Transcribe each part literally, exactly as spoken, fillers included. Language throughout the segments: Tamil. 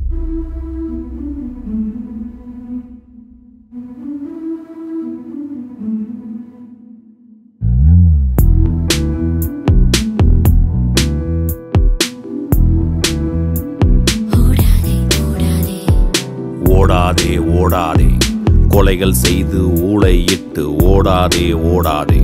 ஓடாதே ஓடாதே கொலைகள் செய்து ஊளையிட்டு ஓடாதே ஓடாதே.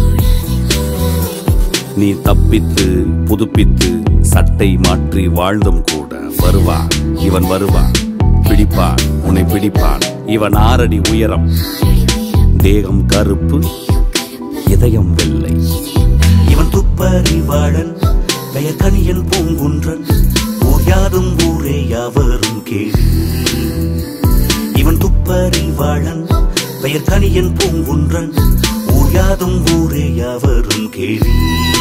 நீ தப்பித்து புதுப்பித்து சட்டை மாற்றி வாழ்ந்தும் கூட வருவான் இவன் வருவான், பிடிப்பான் உன்னை பிடிப்பான். இவன் ஆறடி உயரம், தேகம் கருப்பு, இதயம் வெள்ளை. இவன் துப்பறிவாளன், பெயர் கனியன் பூங்குன்றன், ஓயாதும் ஊரே யாவரும் கேள்வி. இவன் துப்பறிவாளன், பெயர் கனியன் பூங்குன்றன், ஓயாதும் ஊரே யாவரும் கேள்வி.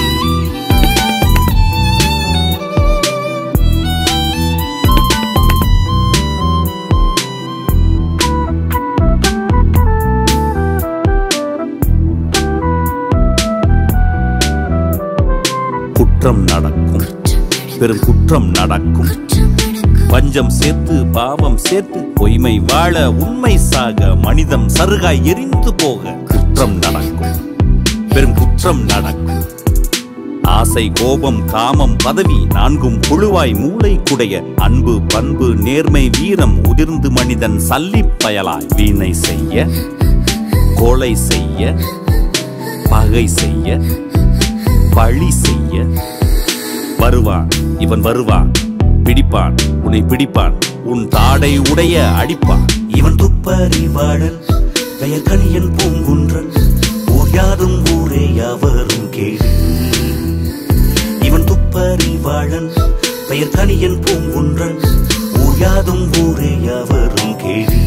குற்றம் நடக்கும், பெரும் குற்றம் நடக்கும். பஞ்சம் சேர்த்து பாவம் சேர்த்து பொய்மை வாழ உண்மை சாக மனிதம் சருகாய் எரிந்து போக குற்றம் நடக்கும், பெரும் குற்றம் நடக்கும். ஆசை கோபம் காமம் பதவி நான்கும் புழுவாய் மூளை குடைய அன்பு பண்பு நேர்மை வீரம் உதிர்ந்து மனிதன் சல்லி பயலாய் வீணை செய்ய கொலை செய்ய பகை செய்ய பழி செய்ய வருவான் இவன் வருவான், பிடிப்பான் உன்னை பிடிப்பான், உன் தாடை உடைய அடிப்பான். இவன் துப்பறிவாளன், பெயர் கனியன் பூங்குன்றன், ஓயாதும் ஊரே யாவரும் கேள்வி. இவன் துப்பறிவாளன், பெயர் கனியன் பூங்குன்றன், ஓயாதும் ஊரே யாவரும் கேள்வி.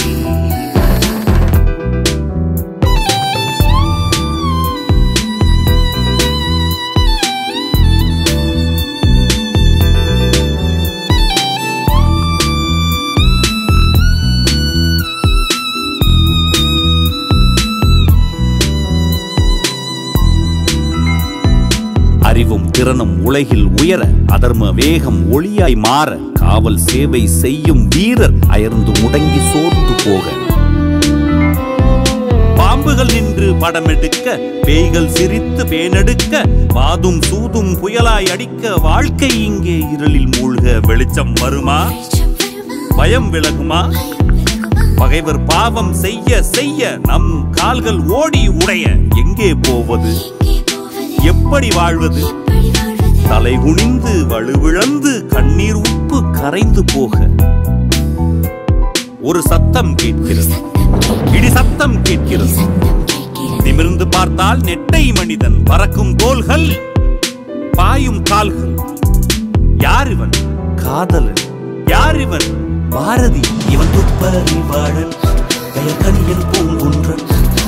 அறிவும் திறனும் உலகில் உயர அதர்ம வேகம் ஒளியாய் மாற காவல் சேவை செய்யும் வீரர் அயர்ந்து முடங்கி சோர்ந்து போக பாம்புகள் நின்று படம் எடுக்க பேய்கள் சிரித்து பேனெடுக்க வாதும் சூதும் புயலாய் அடிக்க வாழ்க்கை இங்கே இருளில் மூழ்க வெளிச்சம் வருமா, பயம் விலகுமா? பகைவர் பாவம் செய்ய செய்ய நம் கால்கள் ஓடி உடைய எங்கே போவது, எப்படி வாழ்வது? தலை குனிந்து வலுவிழந்து கண்ணீர் உப்பு கரைந்து போக ஒரு சத்தம் கேட்கிறது, இடி சத்தம் கேட்கிறது. நிமிர்ந்து பார்த்தால் நெட்டை மனிதன், பறக்கும் தோள்கள் பாயும் கால்கள். யார் இவன்? காதலன். யார் இவன்? பாரதி. இவன் துப்பறிவாளன், பெயர் கனியன் பூங்குன்றன்,